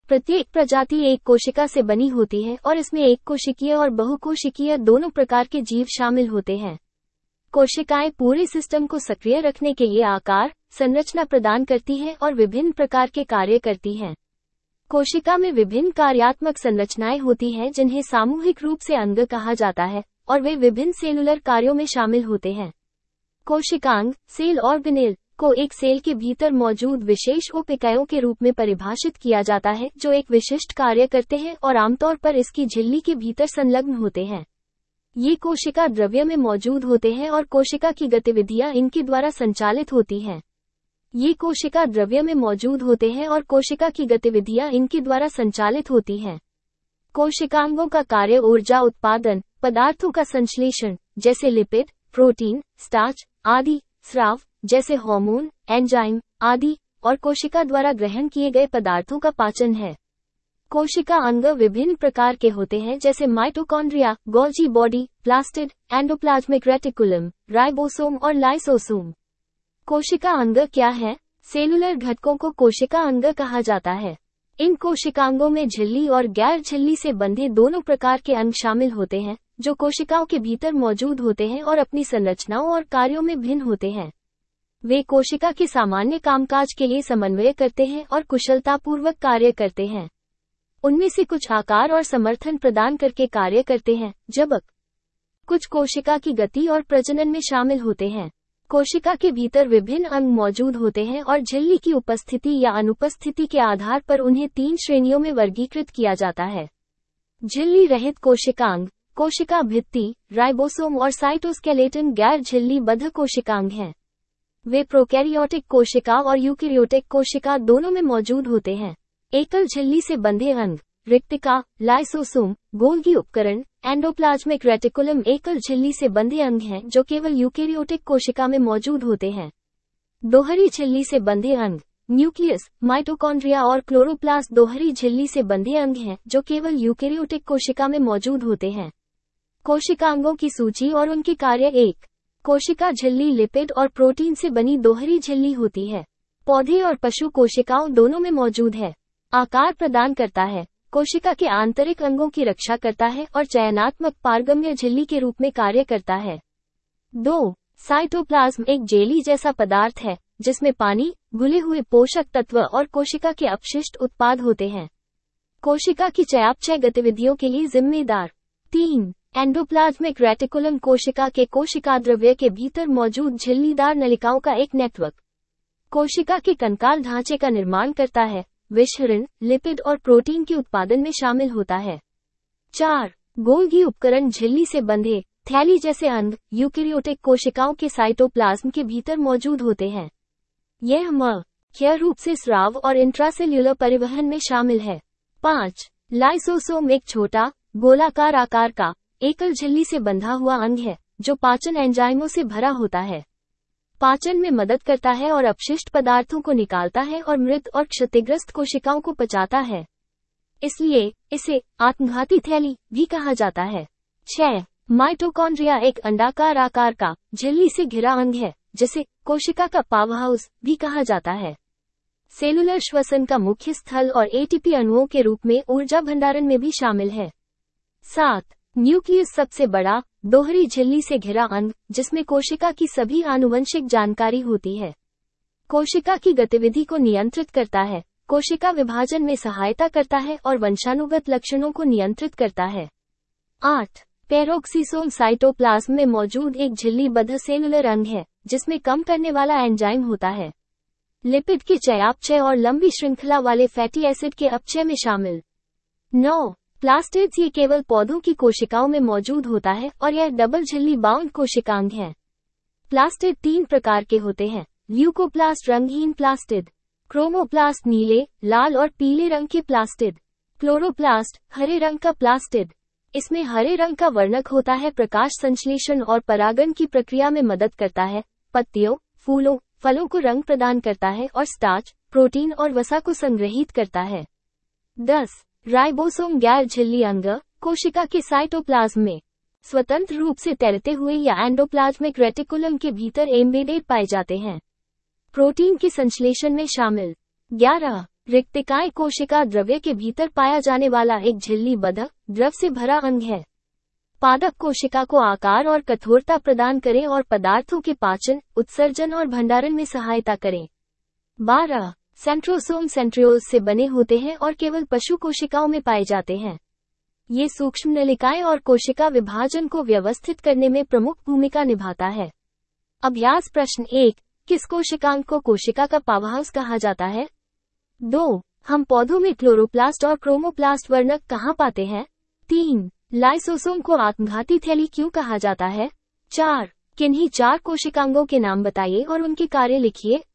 प्रत्येक प्रजाति एक कोशिका से बनी होती है और इसमें एक कोशिकीय और बहुकोशिकीय दोनों प्रकार के जीव शामिल होते हैं। कोशिकाएं पूरे सिस्टम को सक्रिय रखने के लिए आकार, संरचना प्रदान करती हैं और विभिन्न प्रकार के कार्य करती हैं। कोशिका में विभिन्न कार्यात्मक संरचनाएं होती हैं जिन्हें सामूहिक रूप से अंग कहा जाता है और वे विभिन्न सेलुलर कार्यों में शामिल होते हैं। कोशिकांग, सेल ऑर्गेनेल, को एक सेल के भीतर मौजूद विशेष उप इकाइयों के रूप में परिभाषित किया जाता है जो एक विशिष्ट कार्य करते हैं और आमतौर पर इसकी झिल्ली के भीतर संलग्न होते हैं। ये कोशिका द्रव्य में मौजूद होते हैं और कोशिका की गतिविधियां इनके द्वारा संचालित होती हैं। ये कोशिका द्रव्य में मौजूद होते हैं और कोशिका की गतिविधियां इनके द्वारा संचालित होती हैं। कोशिकांगों का कार्य ऊर्जा उत्पादन, पदार्थों का संश्लेषण जैसे लिपिड, प्रोटीन, स्टार्च आदि, स्राव जैसे हार्मोन, एंजाइम आदि, और कोशिका द्वारा ग्रहण किए गए पदार्थों का पाचन है। कोशिका अंग विभिन्न प्रकार के होते हैं जैसे mitochondria, Golgi body, plastid, endoplasmic reticulum, ribosome और लाइसोसोम। कोशिका अंग क्या है? सेलुलर घटकों को कोशिका अंग कहा जाता है। इन कोशिकांगों में झिल्ली और गैर झिल्ली से बंधे दोनों प्रकार के अंग शामिल होते हैं जो कोशिकाओं के भीतर मौजूद होते हैं और अपनी संरचनाओं और कार्यों में भिन्न होते हैं। वे कोशिका के सामान्य कामकाज के लिए समन्वय करते हैं और कुशलतापूर्वक कार्य करते हैं। उनमें से कुछ आकार और समर्थन प्रदान करके कार्य करते हैं, जबकि कुछ कोशिका की गति और प्रजनन में शामिल होते हैं। कोशिका के भीतर विभिन्न अंग मौजूद होते हैं और झिल्ली की उपस्थिति या अनुपस्थिति के आधार पर उन्हें 3 श्रेणियों में वर्गीकृत किया जाता है। झिल्ली रहित कोशिकांग, कोशिका भित्ति, राइबोसोम और साइटोस्केलेटन गैर झिल्लीबद्ध कोशिकांग हैं। वे प्रोकैरियोटिक कोशिका और यूकेरियोटिक कोशिका दोनों में मौजूद होते हैं। एकल झिल्ली से बंधे अंग, रिक्तिका, लाइसोसोम, गोल्गी उपकरण, एंडोप्लाज्मिक रेटिकुलम एकल झिल्ली से बंधे अंग हैं जो केवल यूकेरियोटिक कोशिका में मौजूद होते हैं। दोहरी झिल्ली से बंधे अंग, न्यूक्लियस, माइटोकॉन्ड्रिया और क्लोरोप्लास्ट दोहरी झिल्ली से बंधे अंग हैं जो केवल यूकेरियोटिक कोशिका में मौजूद होते हैं। कोशिकांगों की सूची और उनके कार्य। 1. कोशिका झिल्ली लिपिड और प्रोटीन से बनी दोहरी झिल्ली होती है। पौधे और पशु कोशिकाओं दोनों में मौजूद है। आकार प्रदान करता है, कोशिका के आंतरिक अंगों की रक्षा करता है और चयनात्मक पारगम्य झिल्ली के रूप में कार्य करता है। 2. साइटोप्लाज्म एक जेली जैसा पदार्थ है जिसमें पानी, घुले हुए पोषक तत्व और कोशिका के अपशिष्ट उत्पाद होते हैं। कोशिका की चयापचय गतिविधियों के लिए जिम्मेदार। 3. एंडोप्लाज्मिक रेटिकुलम कोशिका के कोशिका द्रव्य के भीतर मौजूद झिल्लीदार नलिकाओं का एक नेटवर्क कोशिका के कंकाल ढांचे का निर्माण करता है, विषहरण, लिपिड और प्रोटीन के उत्पादन में शामिल होता है। 4. गोल्गी उपकरण झिल्ली से बंधे थैली जैसे अंग यूकेरियोटिक कोशिकाओं के साइटोप्लाज्म के भीतर मौजूद होते हैं। यह मुख्य रूप से स्राव और इंट्रासेल्युलर परिवहन में शामिल है। 5. लाइसोसोम एक छोटा, गोलाकार आकार का, एकल झिल्ली से बंधा हुआ अंग है जो पाचन एंजाइमों से भरा होता है। पाचन में मदद करता है और अपशिष्ट पदार्थों को निकालता है और मृत और क्षतिग्रस्त कोशिकाओं को पचाता है। इसलिए इसे आत्मघाती थैली भी कहा जाता है। 6. माइटोकॉन्ड्रिया एक अंडाकार आकार का, झिल्ली से घिरा अंग है जिसे कोशिका का पावर हाउस भी कहा जाता है। सेलुलर श्वसन का मुख्य स्थल और एटीपी अणुओं के रूप में ऊर्जा भंडारण में भी शामिल है। 7. न्यूक्लियस सबसे बड़ा, दोहरी झिल्ली से घिरा अंग जिसमें कोशिका की सभी आनुवंशिक जानकारी होती है। कोशिका की गतिविधि को नियंत्रित करता है, कोशिका विभाजन में सहायता करता है और वंशानुगत लक्षणों को नियंत्रित करता है। 8. पेरोक्सीसोम साइटोप्लाज्म में मौजूद एक झिल्लीबद्ध सेलुलर अंग है जिसमें कम करने वाला एंजाइम होता है। लिपिड के चयापचय और लंबी श्रृंखला वाले फैटी एसिड के अपचय में शामिल। 9. प्लास्टिड्स ये केवल पौधों की कोशिकाओं में मौजूद होता है और यह डबल झिल्ली बाउंड कोशिकांग है। प्लास्टिड 3 प्रकार के होते हैं। ल्यूकोप्लास्ट रंगहीन प्लास्टिड, क्रोमोप्लास्ट नीले, लाल और पीले रंग के प्लास्टिड, क्लोरोप्लास्ट हरे रंग का प्लास्टिड। इसमें हरे रंग का वर्णक होता है, प्रकाश संश्लेषण और परागण की प्रक्रिया में मदद करता है, पत्तियों, फूलों, फलों को रंग प्रदान करता है और स्टार्च, प्रोटीन और वसा को संग्रहित करता है। 10. राइबोसोम गैर झिल्ली अंग कोशिका के साइटोप्लाज्म में स्वतंत्र रूप से तैरते हुए या एंडोप्लाज्मिक रेटिकुलम के भीतर एम्बेडेड पाए जाते हैं। प्रोटीन के संश्लेषण में शामिल। 11. रिक्तिकाएं कोशिका द्रव्य के भीतर पाया जाने वाला एक झिल्ली बंधक द्रव से भरा अंग है। पादप कोशिका को आकार और कठोरता प्रदान करें और पदार्थों के पाचन, उत्सर्जन और भंडारण में सहायता करें। 12. सेंट्रोसोम सेंट्रियोल्स से बने होते हैं और केवल पशु कोशिकाओं में पाए जाते हैं। ये सूक्ष्म नलिकाएं और कोशिका विभाजन को व्यवस्थित करने में प्रमुख भूमिका निभाता है। अभ्यास प्रश्न 1. किस कोशिकांग को कोशिका का पावरहाउस कहा जाता है? 2. हम पौधों में क्लोरोप्लास्ट और क्रोमोप्लास्ट वर्णक कहाँ पाते हैं? 3. लाइसोसोम को आत्मघाती थैली क्यों कहा जाता है? 4. किन्हीं 4 कोशिकांगों के नाम बताइए और उनके कार्य लिखिए।